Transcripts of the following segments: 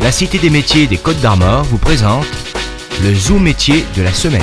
La Cité des métiers des Côtes d'Armor vous présente le Zoom métier de la semaine.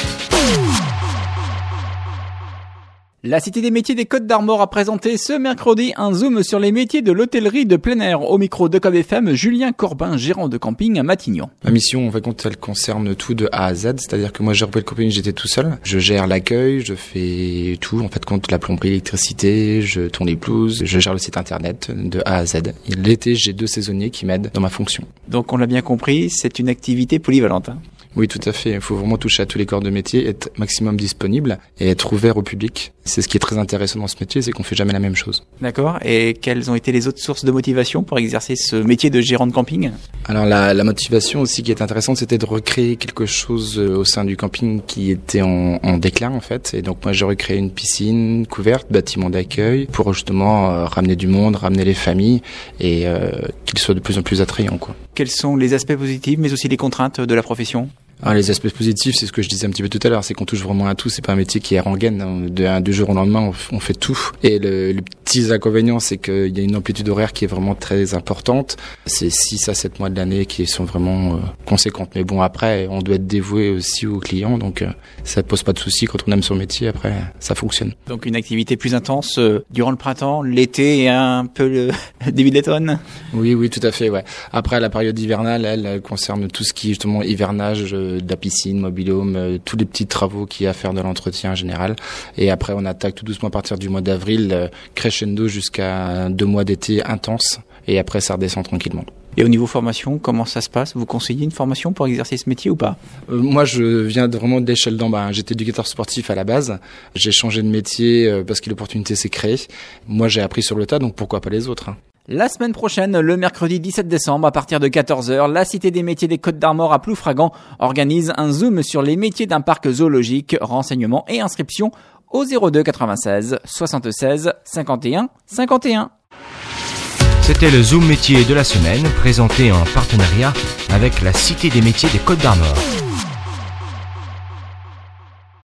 La Cité des métiers des Côtes d'Armor a présenté ce mercredi un zoom sur les métiers de l'hôtellerie de plein air. Au micro de Cob FM, Julien Corbin, gérant de camping à Matignon. Ma mission, en fait, elle concerne tout de A à Z, c'est-à-dire que moi, j'ai repris le camping, j'étais tout seul. Je gère l'accueil, je fais tout, en fait, compte la plomberie, l'électricité, je tourne les pelouses, je gère le site internet de A à Z. Et l'été, j'ai 2 saisonniers qui m'aident dans ma fonction. Donc, on l'a bien compris, c'est une activité polyvalente. Oui, tout à fait. Il faut vraiment toucher à tous les corps de métier, être maximum disponible et être ouvert au public. C'est ce qui est très intéressant dans ce métier, c'est qu'on fait jamais la même chose. D'accord. Et quelles ont été les autres sources de motivation pour exercer ce métier de gérant de camping ? Alors la motivation aussi qui est intéressante, c'était de recréer quelque chose au sein du camping qui était en déclin en fait. Et donc moi j'ai recréé une piscine couverte, bâtiment d'accueil pour justement ramener du monde, ramener les familles et qu'ils soient de plus en plus attrayants quoi. Quels sont les aspects positifs mais aussi les contraintes de la profession ? Alors, les aspects positifs, c'est ce que je disais un petit peu tout à l'heure, c'est qu'on touche vraiment à tout. C'est pas un métier qui est rengaine. Du jour au lendemain, on fait tout. Et le petit inconvénient, c'est qu'il y a une amplitude horaire qui est vraiment très importante. C'est 6 à 7 mois de l'année qui sont vraiment conséquentes. Mais bon, après, on doit être dévoué aussi aux clients. Donc, ça pose pas de soucis quand on aime son métier. Après, ça fonctionne. Donc, une activité plus intense durant le printemps, l'été et un peu le début de l'automne. Oui, tout à fait, ouais. Après, la période hivernale, elle concerne tout ce qui est justement hivernage, de la piscine, mobil-home, tous les petits travaux qu'il y a à faire de l'entretien en général. Et après, on attaque tout doucement à partir du mois d'avril, crescendo jusqu'à 2 mois d'été intense. Et après, ça redescend tranquillement. Et au niveau formation, comment ça se passe ? Vous conseillez une formation pour exercer ce métier ou pas ? Moi, je viens vraiment de l'échelle d'en bas. J'étais éducateur sportif à la base. J'ai changé de métier parce que l'opportunité s'est créée. Moi, j'ai appris sur le tas, donc pourquoi pas les autres ? La semaine prochaine, le mercredi 17 décembre, à partir de 14h, la Cité des métiers des Côtes d'Armor à Ploufragan organise un zoom sur les métiers d'un parc zoologique. Renseignements et inscriptions au 02 96 76 51 51. C'était le Zoom métier de la semaine, présenté en partenariat avec la Cité des métiers des Côtes d'Armor.